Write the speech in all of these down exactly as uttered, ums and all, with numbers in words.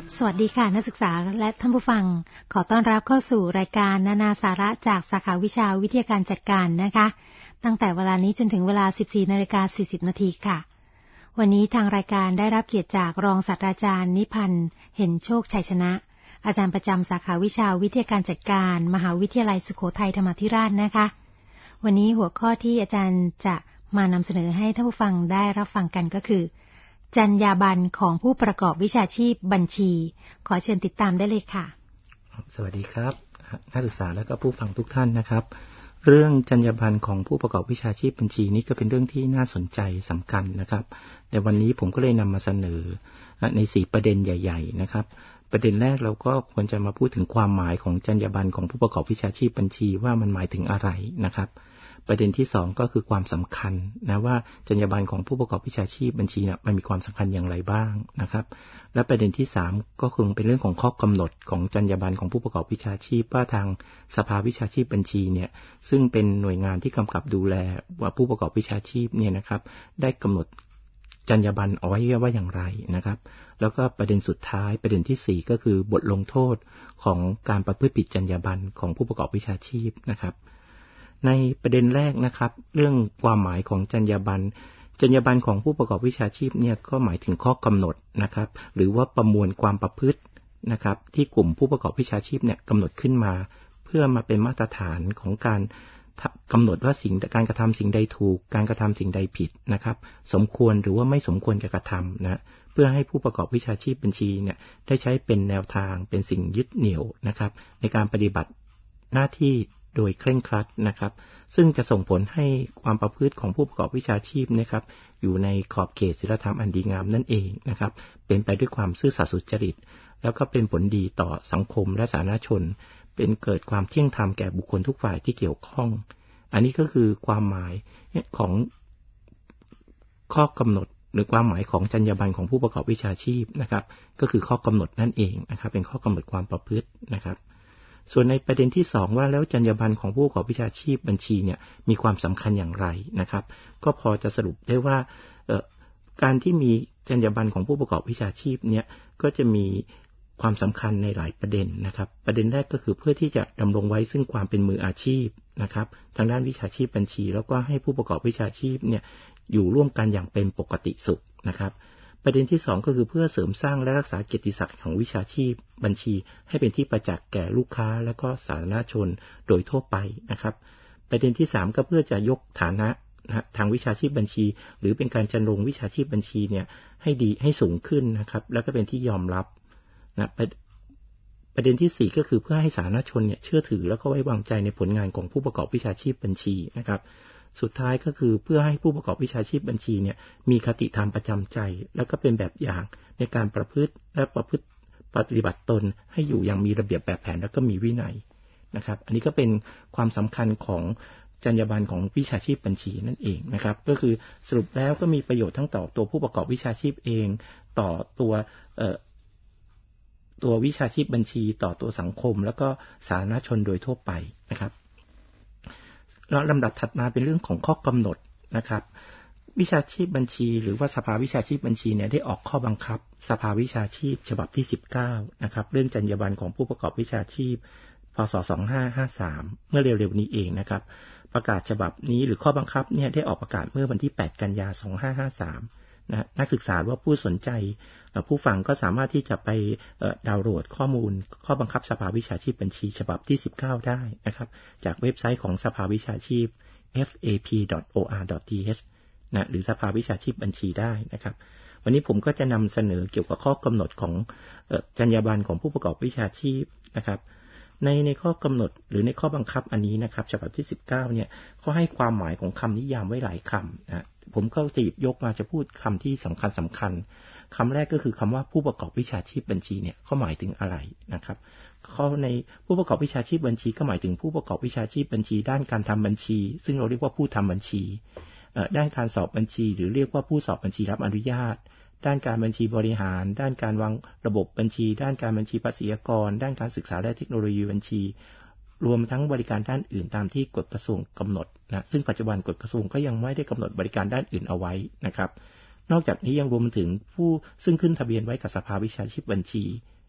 สวัสดีค่ะนักศึกษาและท่านผู้ฟังขอต้อนรับเข้าสู่รายการนานาสาระจากสาขาวิชาวิทยาการจัดการนะคะตั้งแต่เวลานี้จนถึงเวลา สิบสี่นาฬิกาสี่สิบ นาทีค่ะวันนี้ทางรายการได้รับเกียรติจากรองศาสตราจารย์นิพันธ์เห็นโชคชัยชนะอาจารย์ประจำสาขาวิชาวิทยาการจัดการมหาวิทยาลัยสุโขทัยธรรมาธิราชนะคะวันนี้หัวข้อที่อาจารย์จะมานำเสนอให้ท่านผู้ฟังได้รับฟังกันก็คือจรรยาบรรณของผู้ประกอบวิชาชีพบัญชีขอเชิญติดตามได้เลยค่ะสวัสดีครับนักศึกษาและก็ผู้ฟังทุกท่านนะครับเรื่องจรรยาบรรณของผู้ประกอบวิชาชีพบัญชีนี้ก็เป็นเรื่องที่น่าสนใจสำคัญนะครับในวันนี้ผมก็เลยนำมาเสนอในสี่ประเด็นใหญ่ๆนะครับประเด็นแรกเราก็ควรจะมาพูดถึงความหมายของจรรยาบรรณของผู้ประกอบวิชาชีพบัญชีว่ามันหมายถึงอะไรนะครับประเด็นที่สองก็คือความสำคัญนะว่าจรรยาบรรณของผู้ประกอบวิชาชีพบัญชีเนี่ยมันมีความสำคัญอย่างไรบ้างนะครับและประเด็นที่สามก็คงเป็นเรื่องของข้อกำหนดของจรรยาบรรณของผู้ประกอบวิชาชีพว่าทางสภาวิชาชีพบัญชีเนี่ยซึ่งเป็นหน่วยงานที่กำกับดูแลว่าผู้ประกอบวิชาชีพเนี่ยนะครับได้กำหนดจรรยาบรรณเอาไว้ว่าอย่างไรนะครับแล้วก็ประเด็นสุดท้ายประเด็นที่สี่ก็คือบทลงโทษของการประพฤติผิดจรรยาบรรณของผู้ประกอบวิชาชีพนะครับในประเด็นแรกนะครับเรื่องความหมายของจรรยาบรรณจรรยาบรรณของผู้ประกอบวิชาชีพเนี่ยก็หมายถึงข้อกำหนดนะครับหรือว่าประมวลความประพฤตินะครับที่กลุ่มผู้ประกอบวิชาชีพเนี่ยกำหนดขึ้นมาเพื่อมาเป็นมาตรฐานของการกำหนดว่าสิ่งการกระทำสิ่งใดถูกการกระทำสิ่งใดผิดนะครับสมควรหรือว่าไม่สมควรจะกระทำนะเพื่อให้ผู้ประกอบวิชาชีพบัญชีเนี่ยได้ใช้เป็นแนวทางเป็นสิ่งยึดเหนี่ยวนะครับในการปฏิบัติหน้าที่โดยเคร่งครัดนะครับซึ่งจะส่งผลให้ความประพฤติของผู้ประกอบวิชาชีพนะครับอยู่ในขอบเขตศีลธรรมอันดีงามนั่นเองนะครับเป็นไปด้วยความซื่อสัตย์สุจริตแล้วก็เป็นผลดีต่อสังคมและสาธารณชนเป็นเกิดความเที่ยงธรรมแก่บุคคลทุกฝ่ายที่เกี่ยวข้องอันนี้ก็คือความหมายของข้อกำหนดหรือความหมายของจรรยาบรรณของผู้ประกอบวิชาชีพนะครับก็คือข้อกำหนดนั่นเองนะครับเป็นข้อกำหนดความประพฤตินะครับส่วนในประเด็นที่สองว่าแล้วจรรยาบรรณของผู้ประกอบวิชาชีพบัญชีเนี่ยมีความสำคัญอย่างไรนะครับก็พอจะสรุปได้ว่าการที่มีจรรยาบรรณของผู้ประกอบวิชาชีพเนี่ยก็จะมีความสำคัญในหลายประเด็นนะครับประเด็นแรกก็คือเพื่อที่จะดำรงไว้ซึ่งความเป็นมืออาชีพนะครับทางด้านวิชาชีพบัญชีแล้วก็ให้ผู้ประกอบวิชาชีพเนี่ยอยู่ร่วมกันอย่างเป็นปกติสุขนะครับประเด็นที่สองก็คือเพื่อเสริมสร้างและรักษาเกียรติศักดิ์ของวิชาชีพบัญชีให้เป็นที่ประจักษ์แก่ลูกค้าและก็สาธารณชนโดยทั่วไปนะครับประเด็นที่สามก็เพื่อจะยกฐานะทางวิชาชีพบัญชีหรือเป็นการจัดลงวิชาชีพบัญชีเนี่ยให้ดีให้สูงขึ้นนะครับแล้วก็เป็นที่ยอมรับนะประเด็นที่สี่ก็คือเพื่อให้สาธารณชนเนี่ยเชื่อถือแล้วก็ไว้วางใจในผลงานของผู้ประกอบวิชาชีพบัญชีนะครับสุดท้ายก็คือเพื่อให้ผู้ประกอบวิชาชีพบัญชีเนี่ยมีคติธรรมประจำใจแล้วก็เป็นแบบอย่างในการประพฤติและประพฤติปฏิบัติตนให้อยู่อย่างมีระเบียบแบบแผนแล้วก็มีวินัยนะครับอันนี้ก็เป็นความสำคัญของจรรยาบรรณของวิชาชีพบัญชีนั่นเองนะครับก็คือสรุปแล้วก็มีประโยชน์ทั้งต่อตัวผู้ประกอบวิชาชีพเองต่อตัวเอ่อตัววิชาชีพบัญชีต่อตัวสังคมแล้วก็สาธารณชนโดยทั่วไปนะครับแล้วลำดับถัดมาเป็นเรื่องของข้อกำหนดนะครับวิชาชีพบัญชีหรือว่าสภาวิชาชีพบัญชีเนี่ยได้ออกข้อบังคับสภาวิชาชีพฉบับที่สิบเก้านะครับเรื่องจรรยาบรรณของผู้ประกอบวิชาชีพพ.ศ. สองพันห้าร้อยห้าสิบสามเมื่อเร็วๆนี้เองนะครับประกาศฉบับนี้หรือข้อบังคับเนี่ยได้ออกประกาศเมื่อวันที่แปดกันยายนสองพันห้าร้อยห้าสิบสามนะนักศึกษาว่าผู้สนใจผู้ฟังก็สามารถที่จะไปดาวน์โหลดข้อมูลข้อบังคับสภาวิชาชีพบัญชีฉบับที่สิบเก้าได้นะครับจากเว็บไซต์ของสภาวิชาชีพ เอฟ เอ พี ดอท โอ อาร์ ดอท ที เอช นะหรือสภาวิชาชีพบัญชีได้นะครับวันนี้ผมก็จะนำเสนอเกี่ยวกับข้อกำหนดของจรรยาบรรณของผู้ประกอบวิชาชีพนะครับในในข้อกำหนดหรือในข้อบังคับอันนี้นะครับฉบับที่สิบเก้าเนี่ยเขาให้ความหมายของคำนิยามไว้หลายคำนะผมก็จะหยิบยกมาจะพูดคำที่สำคัญสำคัญคำแรกก็คือคำว่าผู้ประกอบวิชาชีพบัญชีเนี่ยเขาหมายถึงอะไรนะครับเขาในผู้ประกอบวิชาชีพบัญชีก็หมายถึงผู้ประกอบวิชาชีพบัญชีด้านการทำบัญชีซึ่งเราเรียกว่าผู้ทำบัญชีด้านการสอบบัญชีหรือเรียกว่าผู้สอบบัญชีรับอนุญาตด้านการบัญชีบริหารด้านการวางระบบบัญชีด้านการบัญชีภาษีอากรด้านการศึกษาและเทคโนโลยีบัญชีรวมทั้งบริการด้านอื่นตามที่กฎกระทรวงกำหนดนะซึ่งปัจจุบันกฎกระทรวงก็ยังไม่ได้กำหนดบริการด้านอื่นเอาไว้นะครับนอกจากนี้ยังรวมถึงผู้ซึ่งขึ้นทะเบียนไว้กับสภาวิชาชีพบัญชี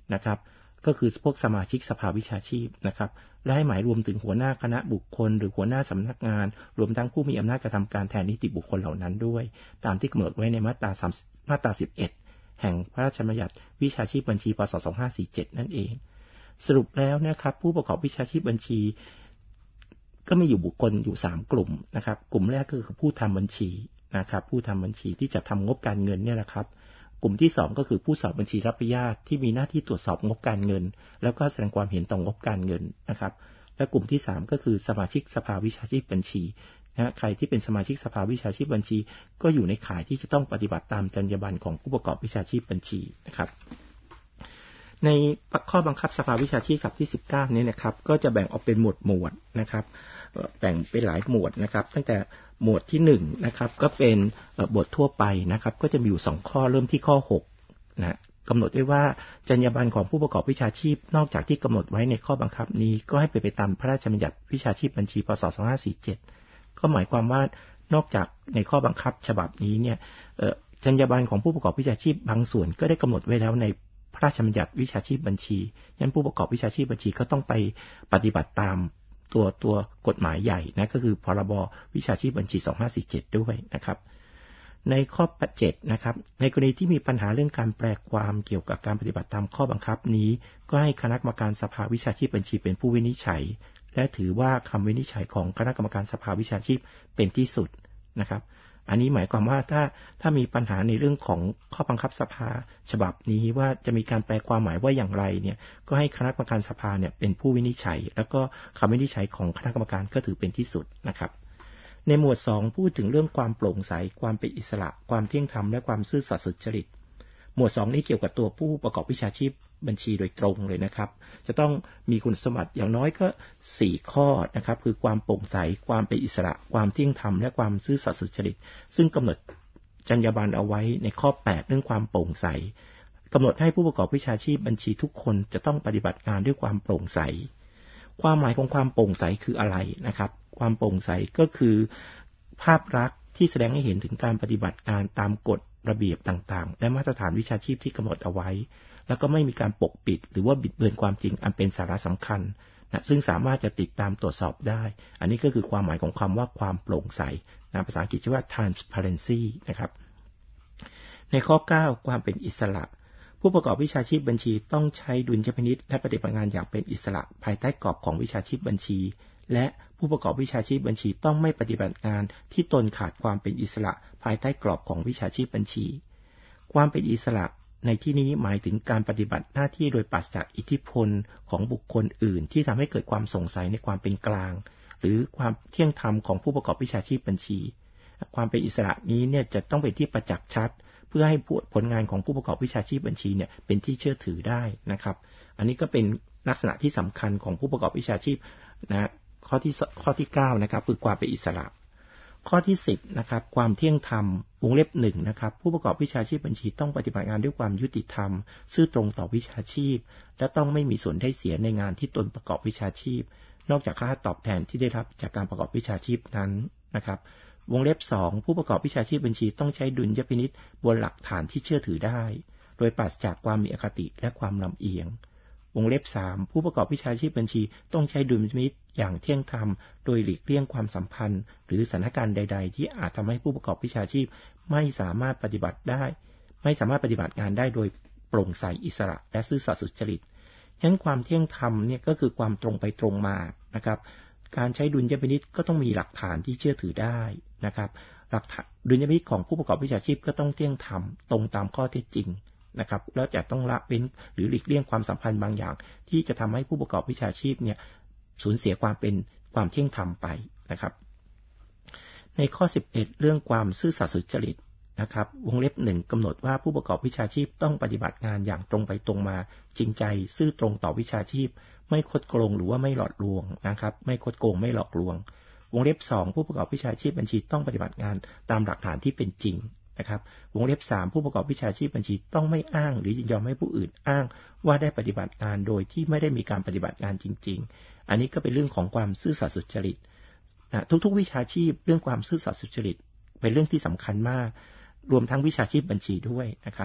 นะครับก็คือพวกสมาชิกสภาวิชาชีพนะครับและให้หมายรวมถึงหัวหน้าคณะบุคคลหรือหัวหน้าสำนักงานรวมทั้งผู้มีอำนาจกระทำการแทนนิติบุคคลเหล่านั้นด้วยตามที่กำหนดไว้ในมาตราสามมาตราสิบเอ็ดแห่งพระราชบัญญัติวิชาชีพบัญชีพ.ศ. สองพันห้าร้อยสี่สิบเจ็ดนั่นเองสรุปแล้วนะครับผู้ประกอบวิชาชีพบัญชีก็มีอยู่บุคคลอยู่สามกลุ่มนะครับกลุ่มแรกก็คือผู้ทำบัญชีนะครับผู้ทำบัญชีที่จะทำงบการเงินเนี่ยแหละครับกลุ่มที่สองก็คือผู้สอบบัญชีรับประญาติที่มีหน้าที่ตรวจสอบงบการเงินแล้วก็แสดงความเห็นต่องบการเงินนะครับและกลุ่มที่สามก็คือสมาชิกสภาวิชาชีพบัญชีนะใครที่เป็นสมาชิกสภาวิชาชีพบัญชีก็อยู่ในข่ายที่จะต้องปฏิบัติตามจรรยาบรรณของผู้ประกอบวิชาชีพบัญชีนะครับในข้อบังคับสภาวิชาชีพฉบับที่สิบเก้านี้นะครับก็จะแบ่งออกเป็นหมวดหมวดนะครับแบ่งเป็นหลายหมวดนะครับตั้งแต่หมวดที่หนึ่งนะครับก็เป็นบททั่วไปนะครับก็จะมีอยู่สองข้อเริ่มที่ข้อหกนะกำหนดไว้ว่าจรรยาบรรณของผู้ประกอบวิชาชีพนอกจากที่กำหนดไว้ในข้อบังคับนี้ก็ให้เป็นไปตามพระราชบัญญัติวิชาชีพบัญชีพ.ศ. สองพันห้าร้อยสี่สิบเจ็ดก็หมายความว่านอกจากในข้อบังคับฉบับนี้เนี่ยจรรยาบรรณของผู้ประกอบวิชาชีพบางส่วนก็ได้กำหนดไว้แล้วในพระราชบัญญัติวิชาชีพบัญชีงั้นผู้ประกอบวิชาชีพบัญชีก็ต้องไปปฏิบัติตามตัวตัวกฎหมายใหญ่นะก็คือพรบวิชาชีพบัญชีสองพันห้าร้อยสี่สิบเจ็ดด้วยนะครับในข้อเจ็ดนะครับในกรณีที่มีปัญหาเรื่องการแปลความเกี่ยวกับการปฏิบัติตามข้อบังคับนี้ก็ให้คณะกรรมการสภาวิชาชีพบัญชีเป็นผู้วินิจฉัยและถือว่าคำวินิจฉัยของคณะกรรมการสภาวิชาชีพเป็นที่สุดนะครับอันนี้หมายความว่าถ้าถ้ามีปัญหาในเรื่องของข้อบังคับสภาฉบับนี้ว่าจะมีการแปลความหมายว่าอย่างไรเนี่ยก็ให้คณะกรรมการสภาเนี่ยเป็นผู้วินิจฉัยแล้วก็คำวินิจฉัยของคณะกรรมการก็ถือเป็นที่สุดนะครับในหมวดสองพูดถึงเรื่องความโปร่งใสความเป็นอิสระความเที่ยงธรรมและความซื่อสัตย์สุจริตหมวดสองนี้เกี่ยวกับตัวผู้ประกอบวิชาชีพบัญชีโดยตรงเลยนะครับจะต้องมีคุณสมบัติอย่างน้อยก็สี่ข้อนะครับคือความโปร่งใสความเป็นอิสระความเที่ยงธรรมและความซื่อสัตย์สุจริตซึ่งกำหนดจรรยาบรรณเอาไว้ในข้อแปดเรื่องความโปร่งใสกำหนดให้ผู้ประกอบวิชาชีพบัญชีทุกคนจะต้องปฏิบัติงานด้วยความโปร่งใสความหมายของความโปร่งใสคืออะไรนะครับความโปร่งใสก็คือภาพลักษณ์ที่แสดงให้เห็นถึงการปฏิบัติงานตามกฎระเบียบต่างๆและมาตรฐานวิชาชีพที่กำหนดเอาไว้แล้วก็ไม่มีการปกปิดหรือว่าบิดเบือนความจริงอันเป็นสาระสำคัญนะซึ่งสามารถจะติดตามตรวจสอบได้อันนี้ก็คือความหมายของคำว่าความโปร่งใสนะภาษาอังกฤษชื่อว่า transparency นะครับในข้อเก้าความเป็นอิสระผู้ประกอบวิชาชีพบัญชีต้องใช้ดุลยพินิจและปฏิบัติงานอย่างเป็นอิสระภายใต้กรอบของวิชาชีพบัญชีและผู้ประกอบวิชาชีพบัญชีต้องไม่ปฏิบัติงานที่ตนขาดความเป็นอิสระภายใต้กรอบของวิชาชีพบัญชีความเป็นอิสระในที่นี้หมายถึงการปฏิบัติหน้าที่โดยปราศจากอิทธิพลของบุคคลอื่นที่ทำให้เกิดความสงสัยในความเป็นกลางหรือความเที่ยงธรรมของผู้ประกอบวิชาชีพบัญชีความเป็นอิสระนี้เนี่ยจะต้องเป็นที่ประจักษ์ชัดเพื่อให้ผลงานของผู้ประกอบวิชาชีพบัญชีเนี่ยเป็นที่เชื่อถือได้นะครับอันนี้ก็เป็นลักษณะที่สำคัญของผู้ประกอบวิชาชีพนะข้อที่ข้อที่เก้านะครับคือความเป็นอิสระข้อที่สิบนะครับความเที่ยงธรรมวงเล็บหนึ่งนะครับผู้ประกอบวิชาชีพบัญชีต้องปฏิบัติงานด้วยความยุติธรรมซื่อตรงต่อวิชาชีพและต้องไม่มีส่วนได้เสียในงานที่ตนประกอบวิชาชีพนอกจากค่าตอบแทนที่ได้รับจากการประกอบวิชาชีพนั้นนะครับวงเล็บสองผู้ประกอบวิชาชีพบัญชีต้องใช้ดุลยพินิจบนหลักฐานที่เชื่อถือได้โดยปราศจากความมีอคติและความลำเอียงวงเล็บสามผู้ประกอบวิชาชีพบัญชีต้องใช้ดุลยพินิจอย่างเที่ยงธรรมโดยหลีกเลี่ยงความสัมพันธ์หรือสถานการณ์ใดๆที่อาจทำให้ผู้ประกอบวิชาชีพไม่สามารถปฏิบัติได้ไม่สามารถปฏิบัติงานได้โดยโปร่งใสอิสระและซื่อสัตย์สุจริตฉะนั้นความเที่ยงธรรมเนี่ยก็คือความตรงไปตรงมานะครับการใช้ดุลยพินิจก็ต้องมีหลักฐานที่เชื่อถือได้นะครับหลักฐานดุลยพินิจของผู้ประกอบวิชาชีพก็ต้องเที่ยงธรรมตรงตามข้อเท็จจริงนะครับแล้วจะต้องละเว้นหรือหลีกเลี่ยงความสัมพันธ์บางอย่างที่จะทำให้ผู้ประกอบวิชาชีพเนี่ยสูญเสียความเป็นความเที่ยงธรรมไปนะครับในข้อสิบเอ็ดเรื่องความซื่อสัตย์สุจริตนะครับวงเล็บหนึ่งกำหนดว่าผู้ประกอบวิชาชีพต้องปฏิบัติงานอย่างตรงไปตรงมาจริงใจซื่อตรงต่อวิชาชีพไม่คดโกงหรือว่าไม่หลอกลวงนะครับไม่คดโกงไม่หลอกลวงวงเล็บสองผู้ประกอบวิชาชีพบัญชีต้องปฏิบัติงานตามหลักฐานที่เป็นจริงนะครับวงเล็บสามผู้ประกอบวิชาชีพบัญชีต้องไม่อ้างหรือยินยอมให้ผู้อื่นอ้างว่าได้ปฏิบัติงานโดยที่ไม่ได้มีการปฏิบัติงานจริงๆอันนี้ก็เป็นเรื่องของความซื่อสัตย์สุจริตนะทุกๆวิชาชีพเรื่องความซื่อสัตย์สุจริตเป็นเรื่องที่สำคัญมากรวมทั้งวิชาชีพบัญชีด้วยนะครับ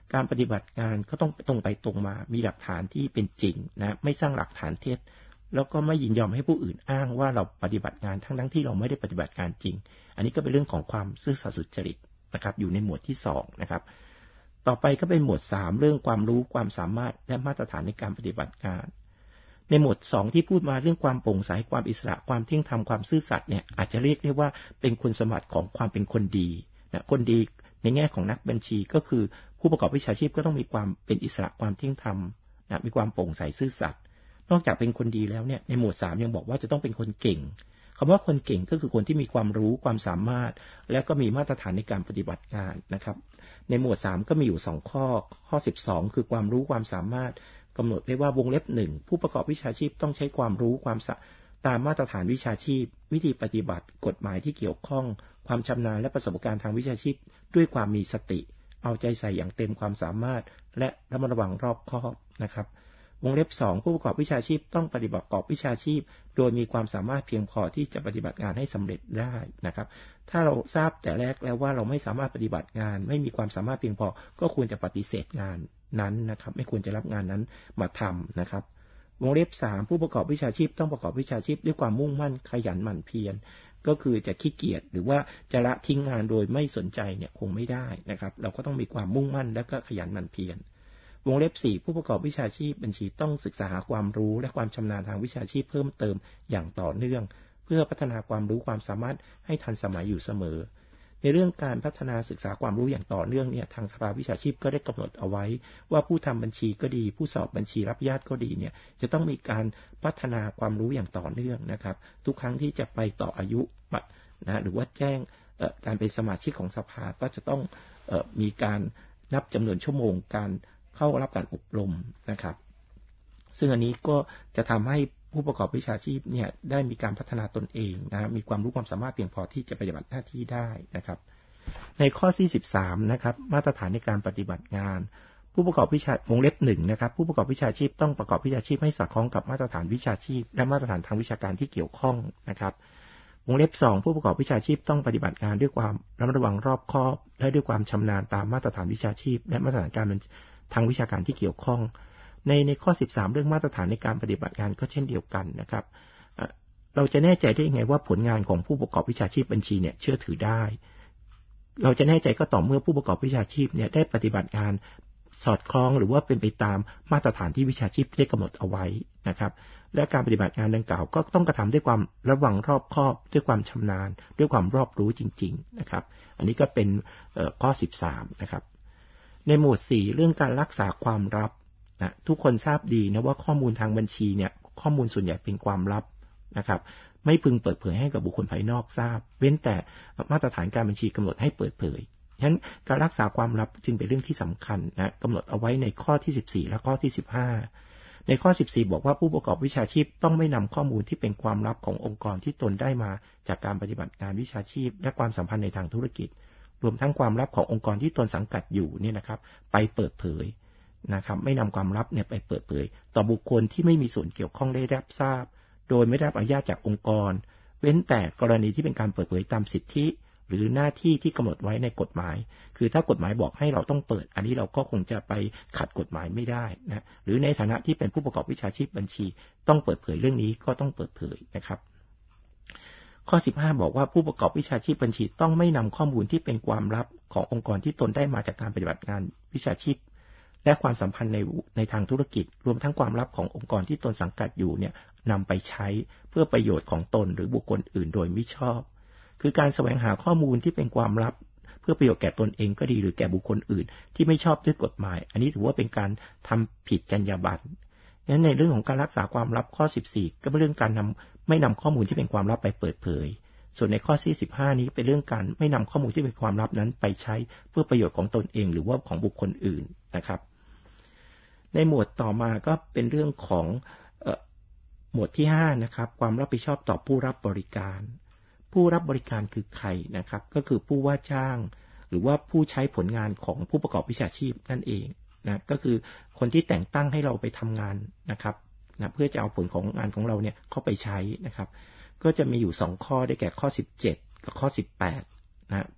การปฏิบัติงานก็ต้องตรงไปตรงมามีหลักฐานที่เป็นจริงนะไม่สร้างหลักฐานเท็จแล้วก็ไม่ยินยอมให้ผู้อื่นอ้างว่าเราปฏิบัติงานทั้งทั้งที่เราไม่ได้ปฏิบัติงานจริงอันนี้ก็เป็นเรื่องของความซื่อสัตย์สุจริตนะครับอยู่ในหมวดที่สองนะครับต่อไปก็เป็นหมวดสามเรื่องความรู้ความสามารถและมาตรฐานในการปฏิบัติงานในหมวดสองที่พูดมาเรื่องความโปร่งใสความอิสระความเที่ยงธรรมความซื่อสัตย์เนี่ยอาจจะเรียกได้ว่าเป็นคุณสมบัติของความเป็นคนดีนะคนดีในแง่ของนักบัญชีก็คือผู้ประกอบวิชาชีพก็ต้องมีความเป็นอิสระความเที่ยงธรรมนะมีความโปร่งใสซื่อสัตย์นอกจากเป็นคนดีแล้วเนี่ยในหมวดสามยังบอกว่าจะต้องเป็นคนเก่งคำว่าคนเก่งก็คือคนที่มีความรู้ความสามารถและก็มีมาตรฐานในการปฏิบัติงานนะครับในหมวดสามก็มีอยู่สองข้อข้อสิบสองคือความรู้ความสามารถกำหนดไว้ว่าวงเล็บหนึ่งผู้ประกอบวิชาชีพต้องใช้ความรู้ความตามมาตรฐานวิชาชีพวิธีปฏิบัติกฎหมายที่เกี่ยวข้องความชำนาญและประสบการณ์ทางวิชาชีพด้วยความมีสติเอาใจใส่อย่างเต็มความสามารถและระมัดระวังรอบคอบนะครับวงเล็บสองผู้ประกอบวิชาชีพต้องปฏิบัติประกอบวิชาชีพโดยมีความสามารถเพียงพอที่จะปฏิบัติงานให้สำเร็จได้นะครับถ้าเราทราบแต่แรกแล้วว่าเราไม่สามารถปฏิบัติงานไม่มีความสามารถเพียงพอก็ควรจะปฏิเสธงานนั้นนะครับไม่ควรจะรับงานนั้นมาทำนะครับวงเล็บสามผู้ประกอบวิชาชีพต้องประกอบวิชาชีพด้วยความมุ่งมั่นขยันหมั่นเพียรก็คือจะขี้เกียจหรือว่าจะละทิ้งงานโดยไม่สนใจเนี่ยคงไม่ได้นะครับเราก็ต้องมีความมุ่งมั่นและก็ขยันหมั่นเพียรวงเล็บสี่ผู้ประกอบวิชาชีพบัญชีต้องศึกษาหาความรู้และความชำนาญทางวิชาชีพเพิ่มเติมอย่างต่อเนื่องเพื่อพัฒนาความรู้ความสามารถให้ทันสมัยอยู่เสมอในเรื่องการพัฒนาศึกษาความรู้อย่างต่อเนื่องเนี่ยทางสภาวิชาชีพก็ได้กำหนดเอาไว้ว่าผู้ทำบัญชีก็ดีผู้สอบบัญชีรับญาติก็ดีเนี่ยจะต้องมีการพัฒนาความรู้อย่างต่อเนื่องนะครับทุกครั้งที่จะไปต่ออายุนะหรือว่าแจ้งการเป็นสมาชิกของสภาก็จะต้องมีการนับจำนวนชั่วโมงการเข้ารับการอบรมนะครับซึ่งอันนี้ก็จะทำให้ผู้ประกอบวิชาชีพเนี่ยได้มีการพัฒนาตนเองนะมีความรู้ความสามารถเพียงพอที่จะปฏิบัติหน้าที่ได้นะครับในข้อที่สิบสามนะครับมาตรฐานในการปฏิบัติงานผู้ประกอบวิชาวงเล็บหนึ่งนะครับผู้ประกอบวิชาชีพต้องประกอบวิชาชีพให้สอดคล้องกับมาตรฐานวิชาชีพและมาตรฐานทางวิชาการที่เกี่ยวข้องนะครับวงเล็บสองผู้ประกอบวิชาชีพต้องปฏิบัติงานด้วยความระมัดระวังรอบคอบและด้วยความชำนาญตามมาตรฐานวิชาชีพและมาตรฐานการทางวิชาการที่เกี่ยวข้องในในข้อสิบสามเรื่องมาตรฐานในการปฏิบัติงานก็เช่นเดียวกันนะครับเราจะแน่ใจได้ยังไงว่าผลงานของผู้ประกอบวิชาชีพบัญชีเนี่ยเชื่อถือได้เราจะแน่ใจก็ต่อเมื่อผู้ประกอบวิชาชีพเนี่ยได้ปฏิบัติงานสอดคล้องหรือว่าเป็นไปตามมาตรฐานที่วิชาชีพได้กำหนดเอาไว้นะครับและการปฏิบัติงานดังกล่าวก็ต้องกระทำด้วยความระวังรอบคอบด้วยความชำนาญด้วยความรอบรู้จริงๆนะครับอันนี้ก็เป็นข้อสิบสามนะครับในหมวดสี่เรื่องการรักษาความลับนะทุกคนทราบดีนะว่าข้อมูลทางบัญชีเนี่ยข้อมูลส่วนใหญ่เป็นความลับนะครับไม่พึงเปิดเผยให้กับบุคคลภายนอกทราบเว้นแต่มาตรฐานการบัญชีกำหนดให้เปิดเผยฉะนั้นการรักษาความลับจึงเป็นเรื่องที่สำคัญนะกำหนดเอาไว้ในข้อที่สิบสี่และข้อที่สิบห้าในข้อสิบสี่บอกว่าผู้ประกอบวิชาชีพต้องไม่นำข้อมูลที่เป็นความลับขององค์กรที่ตนได้มาจากการปฏิบัติงานวิชาชีพและความสัมพันธ์ในทางธุรกิจรวมทั้งความลับขององค์กรที่ตนสังกัดอยู่เนี่ยนะครับไปเปิดเผยนะครับไม่นำความลับเนี่ยไปเปิดเผยต่อบุคคลที่ไม่มีส่วนเกี่ยวข้องได้รับทราบโดยไม่ได้รับอนุญาตจากองค์กรเว้นแต่กรณีที่เป็นการเปิดเผยตามสิทธิหรือหน้าที่ที่กำหนดไว้ในกฎหมายคือถ้ากฎหมายบอกให้เราต้องเปิดอันนี้เราก็คงจะไปขัดกฎหมายไม่ได้นะหรือในฐานะที่เป็นผู้ประกอบวิชาชีพบัญชีต้องเปิดเผยเรื่องนี้ก็ต้องเปิดเผยนะครับข้อสิบห้าบอกว่าผู้ประกอบวิชาชีพบัญชีต้องไม่นำข้อมูลที่เป็นความลับขององค์กรที่ตนได้มาจากการปฏิบัติงานวิชาชีพและความสัมพันธ์ในในทางธุรกิจรวมทั้งความลับขององค์กรที่ตนสังกัดอยู่เนี่ยนำไปใช้เพื่อประโยชน์ของตนหรือบุคคลอื่นโดยมิชอบคือการแสวงหาข้อมูลที่เป็นความลับเพื่อประโยชน์แก่ตนเองก็ดีหรือแก่บุคคลอื่นที่ไม่ชอบด้วยกฎหมายอันนี้ถือว่าเป็นการทำผิดจรรยาบรรณงั้นในเรื่องของการรักษาความลับข้อสิบสี่ก็เป็นเรื่องการนำไม่นำข้อมูลที่เป็นความลับไปเปิดเผยส่วนในข้อที่สิบห้านี้เป็นเรื่องการไม่นำข้อมูลที่เป็นความลับนั้นไปใช้เพื่อประโยชน์ของตนเองหรือว่าของบุคคลอื่นนะครับในหมวดต่อมาก็เป็นเรื่องของเอ่อหมวดที่ห้านะครับความรับผิดชอบต่อผู้รับบริการผู้รับบริการคือใครนะครับก็คือผู้ว่าจ้างหรือว่าผู้ใช้ผลงานของผู้ประกอบวิชาชีพนั่นเองนะก็คือคนที่แต่งตั้งให้เราไปทำงานนะครับนะเพื่อจะเอาผลของงานของเราเนี่ยเข้าไปใช้นะครับก็จะมีอยู่สองข้อได้แก่ข้อสิบเจ็ดกับข้อสิบแปดนะ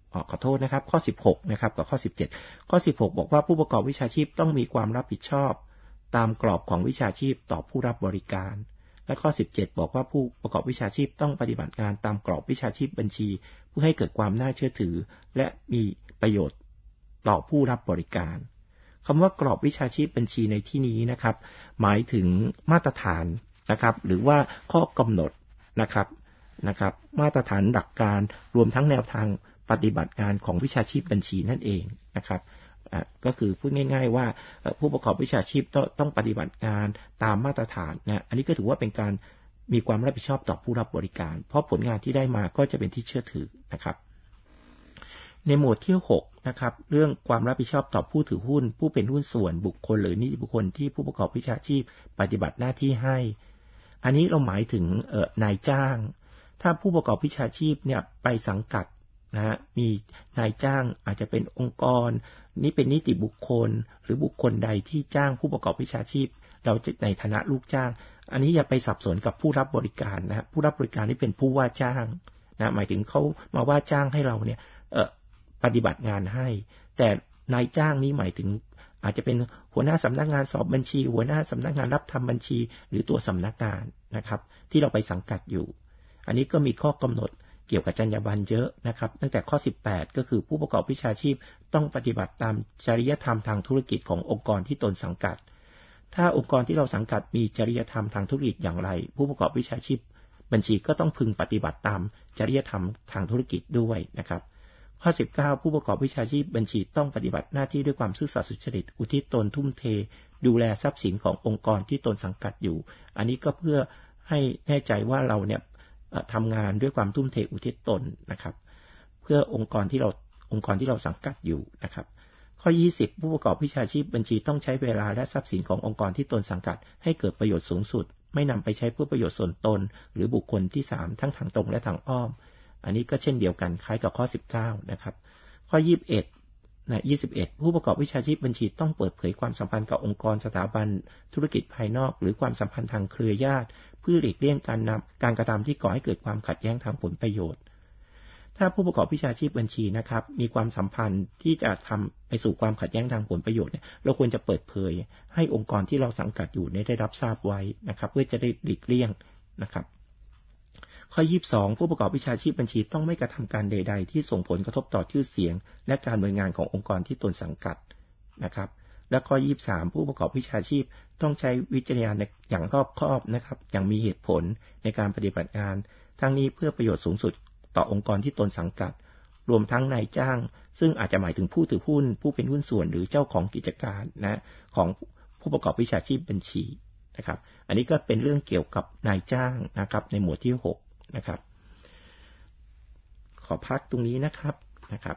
ขอโทษนะครับข้อสิบหกนะครับกับข้อสิบเจ็ดข้อสิบหกบอกว่าผู้ประกอบวิชาชีพต้องมีความรับผิดชอบตามกรอบของวิชาชีพต่อผู้รับบริการและข้อสิบเจ็ดบอกว่าผู้ประกอบวิชาชีพต้องปฏิบัติงานตามกรอบวิชาชีพบัญชีเพื่อให้เกิดความน่าเชื่อถือและมีประโยชน์ต่อผู้รับบริการคำว่ากรอบวิชาชีพบัญชีในที่นี้นะครับหมายถึงมาตรฐานนะครับหรือว่าข้อกำหนดนะครับนะครับมาตรฐานหลักการรวมทั้งแนวทางปฏิบัติงานของวิชาชีพบัญชีนั่นเองนะครับก็คือพูดง่ายๆว่าผู้ประกอบวิชาชีพต้องปฏิบัติงานตามมาตรฐานนะอันนี้ก็ถือว่าเป็นการมีความรับผิดชอบต่อผู้รับบริการเพราะผลงานที่ได้มาก็จะเป็นที่เชื่อถือนะครับในหมวดที่หกนะครับเรื่องความรับผิดชอบต่อผู้ถือหุ้นผู้เป็นหุ้นส่วนบุคคลหรือนิติบุคคลที่ผู้ประกอบวิชาชีพปฏิบัติหน้าที่ให้อันนี้เราหมายถึงเอ่อนายจ้างถ้าผู้ประกอบวิชาชีพเนี่ยไปสังกัดนะฮะมีนายจ้างอาจจะเป็นองค์กรนี่เป็นนิติบุคคลหรือบุคคลใดที่จ้างผู้ประกอบวิชาชีพเราจะในฐานะลูกจ้างอันนี้อย่าไปสับสนกับผู้รับบริการนะผู้รับบริการนี่เป็นผู้ว่าจ้างนะหมายถึงเขามาว่าจ้างให้เราเนี่ยเอ่อปฏิบัติงานให้แต่นายจ้างนี้หมายถึงอาจจะเป็นหัวหน้าสำนักงานสอบบัญชีหัวหน้าสำนักงานรับทำบัญชีหรือตัวสำนักงานนะครับที่เราไปสังกัดอยู่อันนี้ก็มีข้อกำหนดเกี่ยวกับจรรยาบรรณเยอะนะครับตั้งแต่ข้อสิบแปดก็คือผู้ประกอบวิชาชีพต้องปฏิบัติตามจริยธรรมทางธุรกิจขององค์กรที่ตนสังกัดถ้าองค์กรที่เราสังกัดมีจริยธรรมทางธุรกิจอย่างไรผู้ประกอบวิชาชีพบัญชีก็ต้องพึงปฏิบัติตามจริยธรรมทางธุรกิจด้วยนะครับข้อสิบเก้าผู้ประกอบวิชาชีพบัญชีต้องปฏิบัติหน้าที่ด้วยความซื่อสัตย์สุจริตอุทิศตนทุ่มเทดูแลทรัพย์สินขององค์กรที่ตนสังกัดอยู่อันนี้ก็เพื่อให้แน่ใจว่าเราเนี่ยทำงานด้วยความทุ่มเทอุทิศตนนะครับเพื่อองค์กรที่เราองค์กรที่เราสังกัดอยู่นะครับข้อยี่สิบผู้ประกอบวิชาชีพบัญชีต้องใช้เวลาและทรัพย์สินขององค์กรที่ตนสังกัดให้เกิดประโยชน์สูงสุดไม่นำไปใช้เพื่อประโยชน์ส่วนตนหรือบุคคลที่สามทั้งทางตรงและทางอ้อมอันนี้ก็เช่นเดียวกันคล้ายกับข้อสิบเก้านะครับข้อยี่สิบเอ็ดนะยี่สิบเอ็ดผู้ประกอบวิชาชีพบัญชีต้องเปิดเผยความสัมพันธ์กับองค์กรสถาบันธุรกิจภายนอกหรือความสัมพันธ์ทางเครือญาติเพื่อหลีกเลี่ยงการนำการกระทำที่ก่อให้เกิดความขัดแย้งทางผลประโยชน์ถ้าผู้ประกอบวิชาชีพบัญชีนะครับมีความสัมพันธ์ที่จะทำไปสู่ความขัดแย้งทางผลประโยชน์เนี่ยเราควรจะเปิดเผยให้องค์กรที่เราสังกัดอยู่ได้รับทราบไว้นะครับเพื่อจะได้หลีกเลี่ยงนะครับข้อยี่สิบสองผู้ประกอบวิชาชีพบัญชีต้องไม่กระทำการใดๆที่ส่งผลกระทบต่อชื่อเสียงและการดำเนินงานขององค์กรที่ตนสังกัดนะครับและข้อยี่สิบสามผู้ประกอบวิชาชีพต้องใช้วิจารณญาณอย่างรอบคอบนะครับอย่างมีเหตุผลในการปฏิบัติงานทั้งนี้เพื่อประโยชน์สูงสุดต่อองค์กรที่ตนสังกัดรวมทั้งนายจ้างซึ่งอาจจะหมายถึงผู้ถือหุ้นผู้เป็นหุ้นส่วนหรือเจ้าของกิจการนะของผู้ประกอบวิชาชีพบัญชีนะครับอันนี้ก็เป็นเรื่องเกี่ยวกับนายจ้างนะครับในหมวดที่หกนะครับขอพักตรงนี้นะครับนะครับ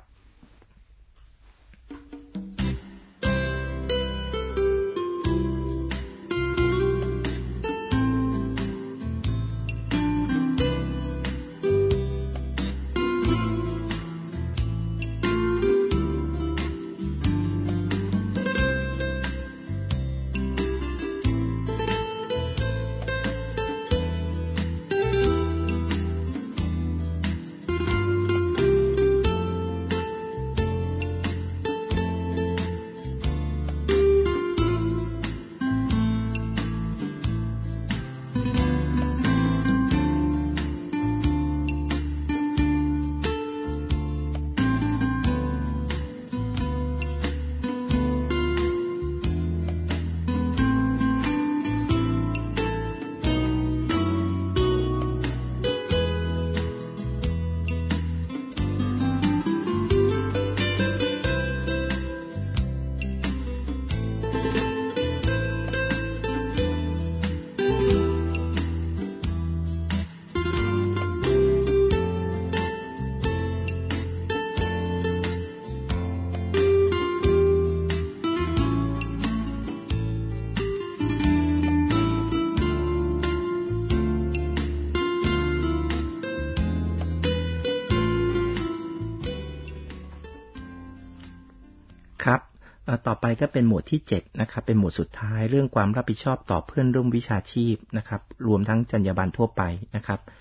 ครับต่อไปก็เป็นหมวดที่เจ็ดนะครับเป็นหมวดสุดท้ายเรื่องความรับผิดชอบต่อเพื่อนร่วมวิชาชีพนะครับรวมทั้งจรรยาบรรณทั่วไปนะครับ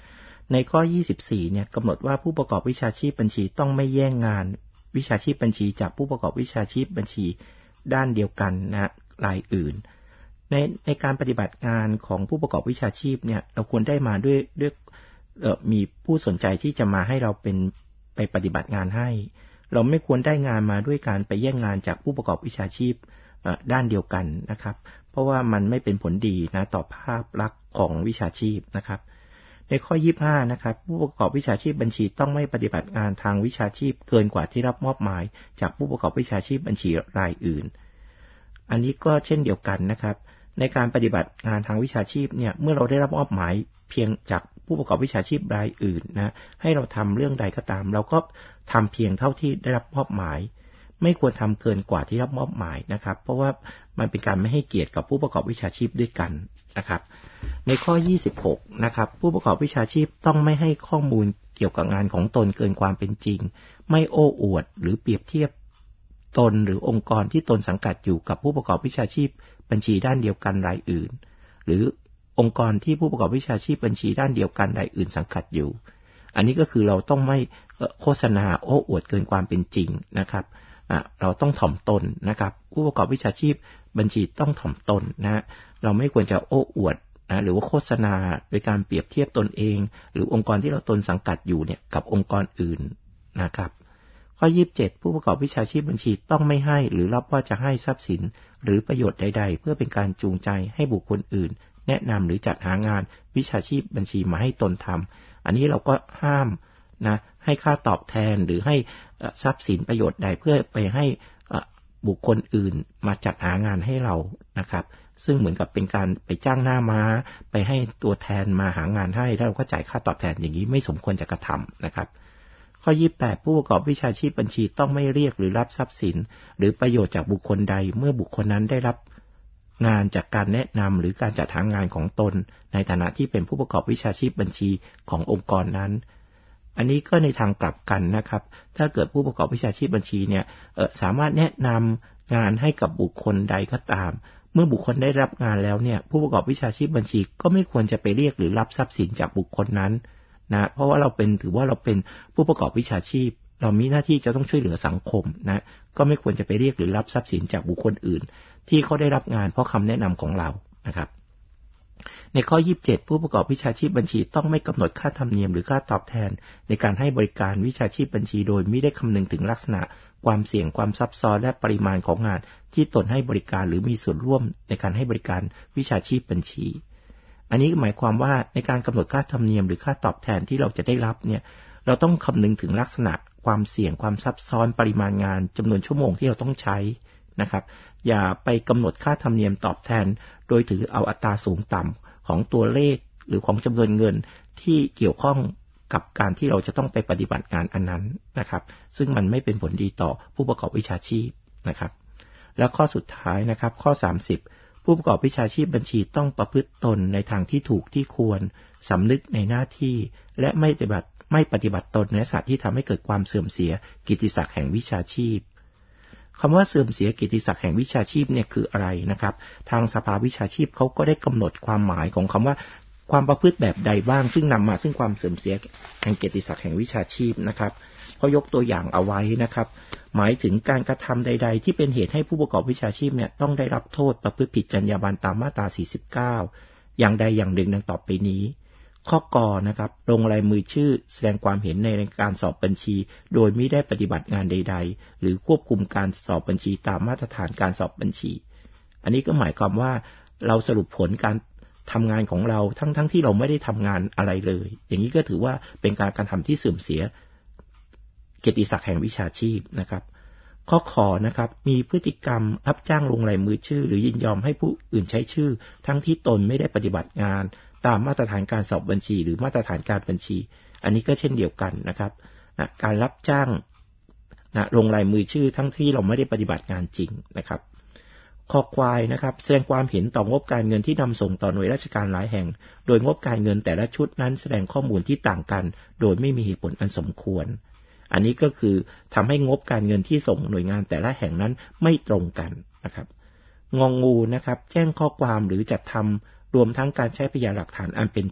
ในข้อยี่สิบสี่เนี่ยกำหนดว่าผู้ประกอบวิชาชีพบัญชีต้องไม่แย่งงานวิชาชีพบัญชีจากผู้ประกอบวิชาชีพบัญชีด้านเดียวกันนะรายอื่นในในการปฏิบัติงานของผู้ประกอบวิชาชีพเนี่ยเราควรได้มาด้วยด้วยมีผู้สนใจที่จะมาให้เราเป็นไปปฏิบัติงานให้เราไม่ควรได้งานมาด้วยการไปแย่งงานจากผู้ประกอบวิชาชีพด้านเดียวกันนะครับเพราะว่ามันไม่เป็นผลดีนะต่อภาพลักษณ์ของวิชาชีพนะครับในข้อยี่สิบห้านะครับผู้ประกอบวิชาชีพบัญชีต้องไม่ปฏิบัติงานทางวิชาชีพเกินกว่าที่รับมอบหมายจากผู้ประกอบวิชาชีพบัญชีรายอื่นอันนี้ก็เช่นเดียวกันนะครับในการปฏิบัติงานทางวิชาชีพเนี่ยเมื่อเราได้รับมอบหมายเพียงจากผู้ประกอบวิชาชีพรายอื่นนะให้เราทำเรื่องใดก็ตามเราก็ทำเพียงเท่าที่ได้รับมอบหมายไม่ควรทำเกินกว่าที่รับมอบหมายนะครับเพราะว่ามันเป็นการไม่ให้เกียรติกับผู้ประกอบวิชาชีพด้วยกันนะครับในข้อยี่สิบหกนะครับผู้ประกอบวิชาชีพต้องไม่ให้ข้อมูลเกี่ยวกับงานของตนเกินความเป็นจริงไม่โอ้อวดหรือเปรียบเทียบตนหรือองค์กรที่ตนสังกัดอยู่กับผู้ประกอบวิชาชีพบัญชีด้านเดียวกันรายอื่นหรือองค์กรที่ผู้ประกอบวิชาชีพบัญชีด้านเดียวกันรายอื่นสังกัดอยู่อันนี้ก็คือเราต้องไม่โฆษณาโอ้อวดเกินความเป็นจริงนะครับเราต้องถ่อมตนนะครับผู้ประกอบวิชาชีพบัญชีต้องถ่อมตนนะเราไม่ควรจะโอ้อวดนะหรือว่าโฆษณาโดยการเปรียบเทียบตนเองหรือองค์กรที่เราตนสังกัดอยู่เนี่ยกับองค์กรอื่นนะครับข้อยี่สิบเจ็ดผู้ประกอบวิชาชีพบัญชีต้องไม่ให้หรือรับว่าจะให้ทรัพย์สินหรือประโยชน์ใดๆเพื่อเป็นการจูงใจให้บุคคลอื่นแนะนำหรือจัดหางานวิชาชีพบัญชีมาให้ตนทำอันนี้เราก็ห้ามนะให้ค่าตอบแทนหรือให้ทรัพย์สินประโยชน์ใดเพื่อไปให้บุคคลอื่นมาจัดหางานให้เรานะครับซึ่งเหมือนกับเป็นการไปจ้างหน้าม้าไปให้ตัวแทนมาหางานให้แล้วเราก็จ่ายค่าตอบแทนอย่างนี้ไม่สมควรจะกระทำนะครับข้อยี่สิบแปดผู้ประกอบวิชาชีพบัญชีต้องไม่เรียกหรือรับทรัพย์สินหรือประโยชน์จากบุคคลใดเมื่อบุคคลนั้นได้รับงานจากการแนะนำหรือการจัดหางานของตนในฐานะที่เป็นผู้ประกอบวิชาชีพบัญชีขององค์กรนั้นอันนี้ก็ในทางกลับกันนะครับถ้าเกิดผู้ประกอบวิชาชีพบัญชีเนี่ยสามารถแนะนำงานให้กับบุคคลใดก็ตามเมื่อบุคคลได้รับงานแล้วเนี่ยผู้ประกอบวิชาชีพบัญชีก็ไม่ควรจะไปเรียกหรือรับทรัพย์สินจากบุคคลนั้นนะเพราะว่าเราเป็นถือว่าเราเป็นผู้ประกอบวิชาชีพเรามีหน้าที่จะต้องช่วยเหลือสังคมนะก็ไม่ควรจะไปเรียกหรือรับทรัพย์สินจากบุคคลอื่นที่เขาได้รับงานเพราะคำแนะนำของเรานะครับในข้อยี่สิบเจ็ดผู้ประกอบวิชาชีพบัญชีต้องไม่กำหนดค่าธรรมเนียมหรือค่าตอบแทนในการให้บริการวิชาชีพบัญชีโดยไม่ได้คำนึงถึงลักษณะความเสี่ยงความซับซ้อนและปริมาณของงานที่ตนให้บริการหรือมีส่วนร่วมในการให้บริการวิชาชีพบัญชีอันนี้หมายความว่าในการกำหนดค่าธรรมเนียมหรือค่าตอบแทนที่เราจะได้รับเนี่ยเราต้องคำนึงถึงลักษณะความเสี่ยงความซับซ้อนปริมาณงานจำนวนชั่วโมงที่เราต้องใช้นะครับอย่าไปกำหนดค่าธรรมเนียมตอบแทนโดยถือเอาอัตราสูงต่ำของตัวเลขหรือของจำนวนเงินที่เกี่ยวข้องกับการที่เราจะต้องไปปฏิบัติงานอันนั้นนะครับซึ่งมันไม่เป็นผลดีต่อผู้ประกอบวิชาชีพนะครับแล้วข้อสุดท้ายนะครับข้อสามสิบผู้ประกอบวิชาชีพบัญชีต้องประพฤติตนในทางที่ถูกที่ควรสำนึกในหน้าที่และไม่ปฏิบัติไม่ปฏิบัติตนในลักษณะที่ทำให้เกิดความเสื่อมเสียกิตติศักดิ์แห่งวิชาชีพคำว่าเสื่อมเสียกิตติศักดิ์แห่งวิชาชีพเนี่ยคืออะไรนะครับทางสภาวิชาชีพเขาก็ได้กำหนดความหมายของคำว่าความประพฤติแบบใดบ้างซึ่งนำมาซึ่งความเสื่อมเสียแห่งเกียรติศักดิ์แห่งวิชาชีพนะครับเขายกตัวอย่างเอาไว้นะครับหมายถึงการกระทำใดๆที่เป็นเหตุให้ผู้ประกอบวิชาชีพเนี่ยต้องได้รับโทษประพฤติผิดจรรยาบรรณตามมาตราสี่สิบเก้าอย่างใดอย่างหนึ่งดังต่อไปนี้ข้อกอนะครับลงลายมือชื่อแสดงความเห็นในการสอบบัญชีโดยไม่ได้ปฏิบัติงานใดๆหรือควบคุมการสอบบัญชีตามมาตรฐานการสอบบัญชีอันนี้ก็หมายความว่าเราสรุปผลการทำงานของเราทั้งๆ ท, ที่เราไม่ได้ทำงานอะไรเลยอย่างนี้ก็ถือว่าเป็นการกระทำที่เสื่อมเสียเกียรติศักดิ์แห่งวิชาชีพนะครับข้อขอนะครับมีพฤติกรรมรับจ้างลงลายมือชื่อหรือยินยอมให้ผู้อื่นใช้ชื่อทั้งที่ตนไม่ได้ปฏิบัติงานตามมาตรฐานการสอบบัญชีหรือมาตรฐานการบัญชีอันนี้ก็เช่นเดียวกันนะครับนะการรับจ้างนะลงลายมือชื่อทั้งที่เราไม่ได้ปฏิบัติงานจริงนะครับข้อควายนะครับแสดงความเห็นต่องบการเงินที่นำส่งต่อหน่วยราชการหลายแห่งโดยงบการเงินแต่ละชุดนั้นแสดงข้อมูลที่ต่างกันโดยไม่มีเหตุผลอันสมควรอันนี้ก็คือทำให้งบการเงินที่ส่งหน่วยงานแต่ละแห่งนั้นไม่ตรงกันนะครับงองูนะครับแจ้งข้อความหรือจัดทำรวมทั้งการใช้พยานหลักฐานอันเป็นเท็จ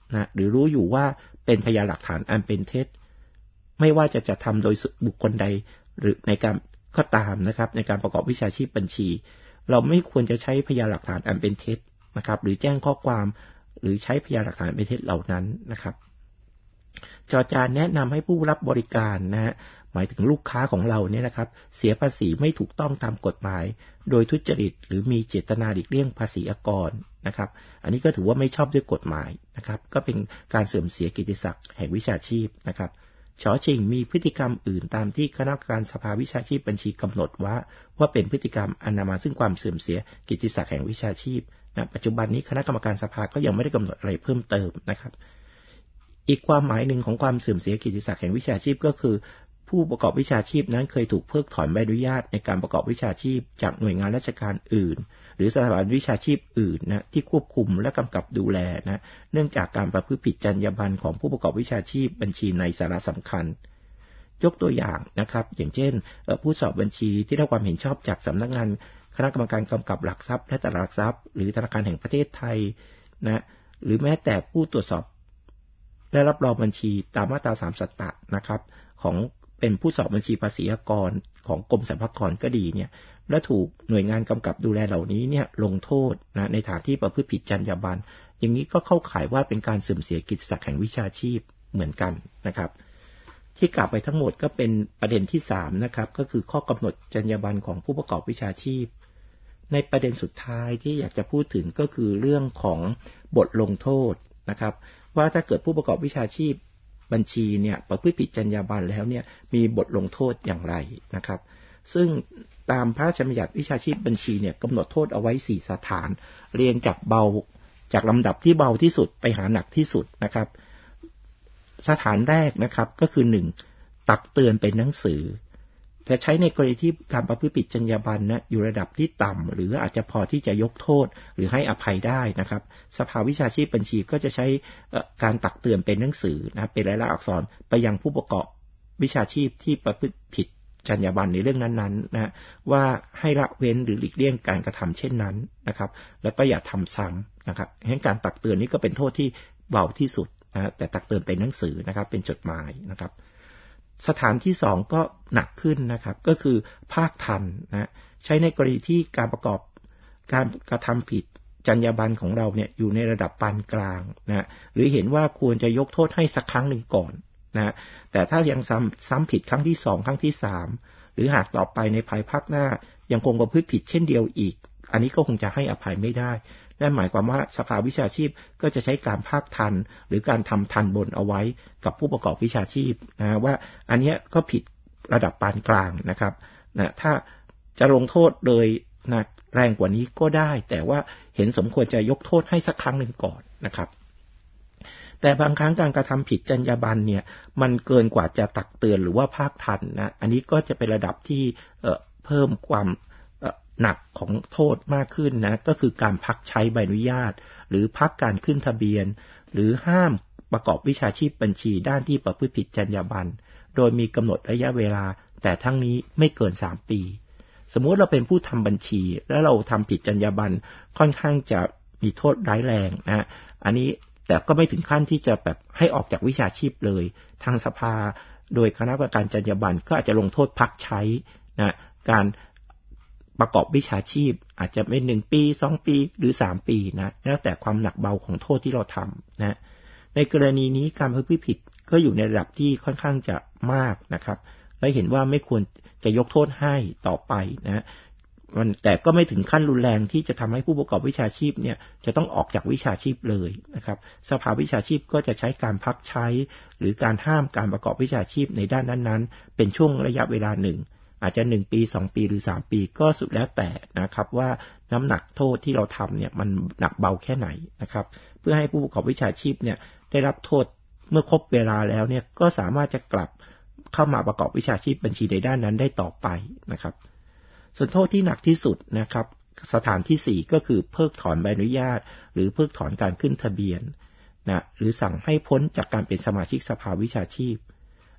นะหรือรู้อยู่ว่าเป็นพยานหลักฐานอันเป็นเท็จไม่ว่าจะจะทำโดยบุคคลใดหรือในการก็ตามนะครับในการประกอบวิชาชีพบัญชีเราไม่ควรจะใช้พยานหลักฐานอันเป็นเท็จนะครับหรือแจ้งข้อความหรือใช้พยานหลักฐานอันเป็นเท็จเหล่านั้นนะครับจอจานแนะนำให้ผู้รับบริการนะฮะหมายถึงลูกค้าของเราเนี่ยนะครับเสียภาษีไม่ถูกต้องตามกฎหมายโดยทุจริตหรือมีเจตนาหลีกเลี่ยงภาษีอากรนะครับอันนี้ก็ถือว่าไม่ชอบด้วยกฎหมายนะครับก็เป็นการเสื่อมเสียกิตติศักดิ์แห่งวิชาชีพนะครับฉอชิงมีพฤติกรรมอื่นตามที่คณะกรรมการสภาวิชาชีพบัญชีกำหนดว่าว่าเป็นพฤติกรรมอันนำมาซึ่งความเสื่อมเสียกิตติศักดิ์แห่งวิชาชีพนะปัจจุบันนี้คณะกรรมการสภาก็ยังไม่ได้กำหนดอะไรเพิ่มเติมนะครับอีกความหมายหนึ่งของความเสื่อมเสียกิตติศักดิ์แห่งวิชาชีพก็คือผู้ประกอบวิชาชีพนั้นเคยถูกเพิกถอนใบอนุญาตในการประกอบวิชาชีพจากหน่วยงานราชการอื่นหรือสถาบันวิชาชีพอื่นนะที่ควบคุมและกำกับดูแลนะเนื่องจากการประพฤติผิดจรรยาบรรณของผู้ประกอบวิชาชีพบัญชีในสาระสำคัญยกตัวอย่างนะครับอย่างเช่นผู้สอบบัญชีที่ได้ความเห็นชอบจากสำนักงานคณะกรรมการกำกับหลักทรัพย์และตลาดหลักทรัพย์หรือธนาคารแห่งประเทศไทยนะหรือแม้แต่ผู้ตรวจสอบและรับรองบัญชีตามมาตราสามสัตตะนะครับของเป็นผู้สอบบัญชีภาษีอากรของกรมสรรพากรก็ดีเนี่ยและถูกหน่วยงานกำกับดูแลเหล่านี้เนี่ยลงโทษนะในฐานที่ประพฤติผิดจรรยาบรรณอย่างนี้ก็เข้าข่ายว่าเป็นการเสื่อมเสียกิตติศักดิ์แห่งวิชาชีพเหมือนกันนะครับที่กล่าวไปทั้งหมดก็เป็นประเด็นที่สามนะครับก็คือข้อกำหนดจรรยาบรรณของผู้ประกอบวิชาชีพในประเด็นสุดท้ายที่อยากจะพูดถึงก็คือเรื่องของบทลงโทษนะครับว่าถ้าเกิดผู้ประกอบวิชาชีพบัญชีเนี่ยประพฤติผิดจรรยาบรรณแล้วเนี่ยมีบทลงโทษอย่างไรนะครับซึ่งตามพระราชบัญญัติวิชาชีพบัญชีเนี่ยกำหนดโทษเอาไว้สี่สถานเรียงจากเบาจากลำดับที่เบาที่สุดไปหาหนักที่สุดนะครับสถานแรกนะครับก็คือหนึ่งตักเตือนเป็นหนังสือแต่ใช้ในกรณีที่การประพฤติผิดจรรยาบรรณนะอยู่ระดับที่ต่ำหรืออาจจะพอที่จะยกโทษหรือให้อภัยได้นะครับสภาวิชาชีพบัญชีก็จะใช้การตักเตือนเป็นหนังสือนะเป็นลายลักษณ์อักษรไปยังผู้ประกอบวิชาชีพที่ประพฤติผิดจรรยาบรรณในเรื่องนั้นๆนะว่าให้ละเว้นหรือหลีกเลี่ยงการกระทำเช่นนั้นนะครับแล้วก็อย่าทำซ้ำนะครับให้การตักเตือนนี้ก็เป็นโทษที่เบาที่สุดนะแต่ตักเตือนเป็นหนังสือนะครับเป็นจดหมายนะครับสถานที่สองก็หนักขึ้นนะครับก็คือภาคทันนะใช้ในกรณีที่การประกอบการกระทำผิดจรรยาบรรณของเราเนี่ยอยู่ในระดับปานกลางนะหรือเห็นว่าควรจะยกโทษให้สักครั้งหนึ่งก่อนนะแต่ถ้ายังซ้ำซ้ำผิดครั้งที่สองครั้งที่สามหรือหากต่อไปในภายภาคหน้ายังคงประพฤติผิดเช่นเดียวอีกอันนี้ก็คงจะให้อภัยไม่ได้นั่นหมายความว่าสภาวิชาชีพก็จะใช้การภาคทันหรือการทำทันบนเอาไว้กับผู้ประกอบวิชาชีพนะว่าอันนี้ก็ผิดระดับปานกลางนะครับนะถ้าจะลงโทษโดยนะแรงกว่านี้ก็ได้แต่ว่าเห็นสมควรจะยกโทษให้สักครั้งหนึ่งก่อนนะครับแต่บางครั้งการกระทำผิดจรรยาบรรณเนี่ยมันเกินกว่าจะตักเตือนหรือว่าภาคทันนะอันนี้ก็จะเป็นระดับที่เอ่อเพิ่มความหนักของโทษมากขึ้นนะก็คือการพักใช้ใบอนุญาตหรือพักการขึ้นทะเบียนหรือห้ามประกอบวิชาชีพบัญชีด้านที่ประพฤติผิดจรรยาบรรณโดยมีกำหนดระยะเวลาแต่ทั้งนี้ไม่เกินสามปีสมมุติเราเป็นผู้ทำบัญชีแล้วเราทำผิดจรรยาบรรณค่อนข้างจะมีโทษร้ายแรงนะอันนี้แต่ก็ไม่ถึงขั้นที่จะแบบให้ออกจากวิชาชีพเลยทางสภาโดยคณะกรรมการจรรยาบรรณก็อาจจะลงโทษพักใช้นะการประกอบวิชาชีพอาจจะเป็นหนึ่งปีสองปีหรือสามปีนะแล้วแต่ความหนักเบาของโทษที่เราทำนะในกรณีนี้การประพฤติผิดก็อยู่ในระดับที่ค่อนข้างจะมากนะครับและเห็นว่าไม่ควรจะยกโทษให้ต่อไปนะมันแต่ก็ไม่ถึงขั้นรุนแรงที่จะทำให้ผู้ประกอบวิชาชีพเนี่ยจะต้องออกจากวิชาชีพเลยนะครับสภาวิชาชีพก็จะใช้การพักใช้หรือการห้ามการประกอบวิชาชีพในด้านนั้นๆเป็นช่วงระยะเวลาหนึ่งอาจจะหนึ่งปีสองปีหรือสามปีก็สุดแล้วแต่นะครับว่าน้ำหนักโทษที่เราทำเนี่ยมันหนักเบาแค่ไหนนะครับเพื่อให้ผู้ประกอบวิชาชีพเนี่ยได้รับโทษเมื่อครบเวลาแล้วเนี่ยก็สามารถจะกลับเข้ามาประกอบวิชาชีพบัญชีในด้านนั้นได้ต่อไปนะครับส่วนโทษที่หนักที่สุดนะครับสถานที่สี่ก็คือเพิกถอนใบอนุญาตหรือเพิกถอนการขึ้นทะเบียนนะหรือสั่งให้พ้นจากการเป็นสมาชิกสภาวิชาชีพ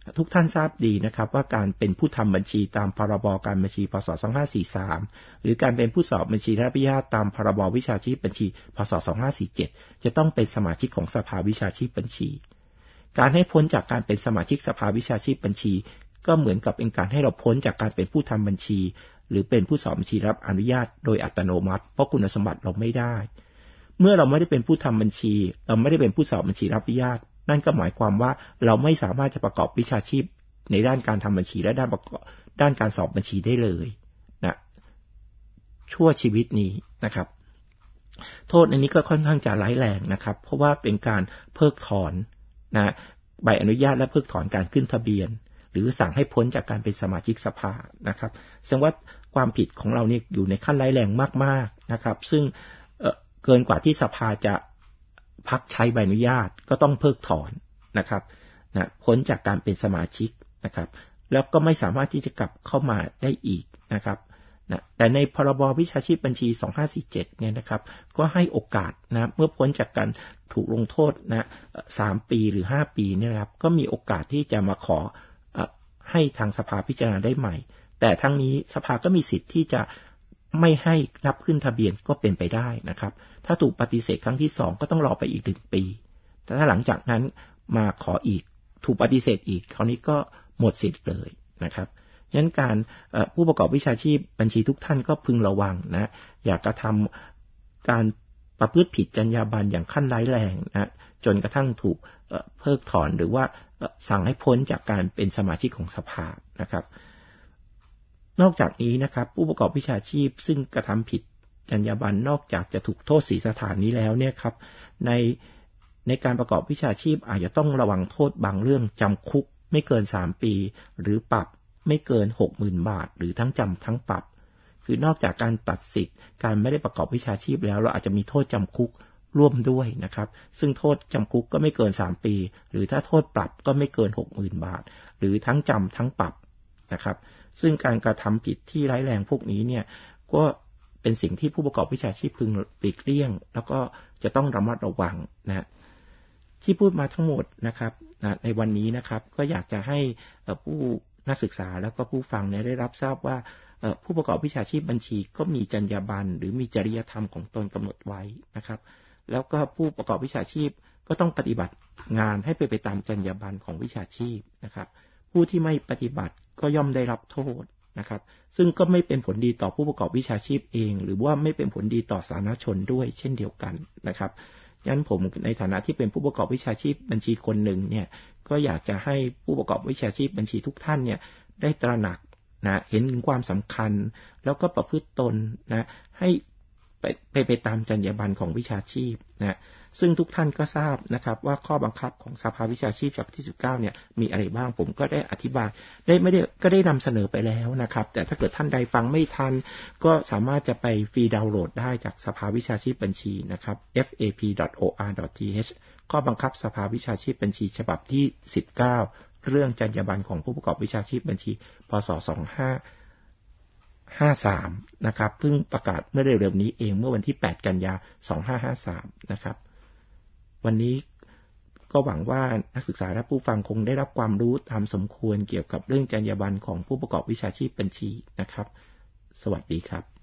ทุกท่านทราบดีนะครับว่าการเป็นผู้ทำบัญชีตามพรบการบัญชีพ.ศ. สองพันห้าร้อยสี่สิบสามหรือการเป็นผู้สอบบัญชีรับอนุญาตตามพรบวิชาชีพบัญชีพ.ศ. สองพันห้าร้อยสี่สิบเจ็ดจะต้องเป็นสมาชิกของสภาวิชาชีพบัญชีการให้พ้นจากการเป็นสมาชิกสภาวิชาชีพบัญชีก็เหมือนกับเป็นการให้เราพ้นจากการเป็นผู้ทำบัญชีหรือเป็นผู้สอบบัญชีรับอนุญาตโดยอัตโนมัติเพราะคุณสมบัติเราไม่ได้เมื่อเราไม่ได้เป็นผู้ทำบัญชีเราไม่ได้เป็นผู้สอบบัญชีรับอนุญาตนั่นก็หมายความว่าเราไม่สามารถจะประกอบวิชาชีพในด้านการทำบัญชีและด้านประกอบด้านการสอบบัญชีได้เลยนะชั่วชีวิตนี้นะครับโทษอันนี้ก็ค่อนข้างจะร้ายแรงนะครับเพราะว่าเป็นการเพิกถอนนะใบอนุญาตและเพิกถอนการขึ้นทะเบียนหรือสั่งให้พ้นจากการเป็นสมาชิกสภานะครับแสดงว่าความผิดของเราเนี่ยอยู่ในขั้นร้ายแรงมากๆนะครับซึ่งเอ่อเกินกว่าที่สภาจะพักใช้ใบอนุญาตก็ต้องเพิกถอนนะครับนะพ้นจากการเป็นสมาชิกนะครับแล้วก็ไม่สามารถที่จะกลับเข้ามาได้อีกนะครับนะแต่ในพรบวิชาชีพบัญชีสองพันห้าร้อยสี่สิบเจ็ดเนี่ยนะครับก็ให้โอกาสนะเมื่อพ้นจากการถูกลงโทษนะสามปีหรือห้าปีเนี่ยนะครับก็มีโอกาสที่จะมาขอให้ทางสภาพิจารณาได้ใหม่แต่ทั้งนี้สภาก็มีสิทธิ์ที่จะไม่ให้รับขึ้นทะเบียนก็เป็นไปได้นะครับถ้าถูกปฏิเสธครั้งที่สองก็ต้องรอไปอีกหนึ่งปีแต่ถ้าหลังจากนั้นมาขออีกถูกปฏิเสธอีกคราวนี้ก็หมดสิทธิ์เลยนะครับฉะนั้นการผู้ประกอบวิชาชีพบัญชีทุกท่านก็พึงระวังนะอย่ากระทำการประพฤติผิดจรรยาบรรณอย่างขั้นร้ายแรงนะจนกระทั่งถูกเพิกถอนหรือว่าสั่งให้พ้นจากการเป็นสมาชิกของสภานะครับนอกจากนี้นะครับผู้ประกอบวิชาชีพซึ่งกระทำผิดจรรยาบรรณนอกจากจะถูกโทษสีสถานนี้แล้วเนี่ยครับในในการประกอบวิชาชีพอาจจะต้องระวังโทษบางเรื่องจำคุกไม่เกินสามปีหรือปรับไม่เกิน หกหมื่น บาทหรือทั้งจำทั้งปรับคือนอกจากการตัดสิทธิ์การไม่ได้ประกอบวิชาชีพแล้วเราอาจจะมีโทษจำคุกร่วมด้วยนะครับซึ่งโทษจำคุกก็ไม่เกินสามปีหรือถ้าโทษปรับก็ไม่เกิน หกหมื่น บาทหรือทั้งจำทั้งปรับนะครับซึ่งการกระทำผิดที่ร้ายแรงพวกนี้เนี่ยก็เป็นสิ่งที่ผู้ประกอบวิชาชีพพึงหลีกเลี่ยงแล้วก็จะต้องระมัดระวังนะที่พูดมาทั้งหมดนะครับในวันนี้นะครับก็อยากจะให้ผู้นักศึกษาแล้วก็ผู้ฟังเนี่ยได้รับทราบว่าผู้ประกอบวิชาชีพบัญชีก็มีจรรยาบรรณหรือมีจริยธรรมของตนกำหนดไว้นะครับแล้วก็ผู้ประกอบวิชาชีพก็ต้องปฏิบัติงานให้ไปไปตามจรรยาบรรณของวิชาชีพนะครับผู้ที่ไม่ปฏิบัติก็ย่อมได้รับโทษนะครับซึ่งก็ไม่เป็นผลดีต่อผู้ประกอบวิชาชีพเองหรือว่าไม่เป็นผลดีต่อสาธารณชนด้วยเช่นเดียวกันนะครับงั้นผมในฐานะที่เป็นผู้ประกอบวิชาชีพบัญชีคนหนึ่งเนี่ยก็อยากจะให้ผู้ประกอบวิชาชีพบัญชีทุกท่านเนี่ยได้ตระหนักนะเห็นถึงความสำคัญแล้วก็ประพฤติตนนะให้ไปไปไปตามจรรยาบรรณของวิชาชีพนะซึ่งทุกท่านก็ทราบนะครับว่าข้อบังคับของสภาวิชาชีพฉบับที่สิบเก้าเนี่ยมีอะไรบ้างผมก็ได้อธิบายได้ไม่ได้ก็ได้นำเสนอไปแล้วนะครับแต่ถ้าเกิดท่านใดฟังไม่ทันก็สามารถจะไปฟรีดาวน์โหลดได้จากสภาวิชาชีพบัญชีนะครับ เอฟ เอ พี ดอท โอ อาร์ ดอท ที เอช ข้อบังคับสภาวิชาชีพบัญชีฉบับที่สิบเก้าเรื่องจรรยาบรรณของผู้ประกอบวิชาชีพบัญชีพ.ศ. สองพันห้าร้อยห้าสิบสามนะครับเพิ่งประกาศเมื่อเร็วๆนี้เองเมื่อวันที่แปดกันยายนสองพันห้าร้อยห้าสิบสามนะครับวันนี้ก็หวังว่านักศึกษาและผู้ฟังคงได้รับความรู้ตามสมควรเกี่ยวกับเรื่องจรรยาบรรณของผู้ประกอบวิชาชีพบัญชีนะครับสวัสดีครับ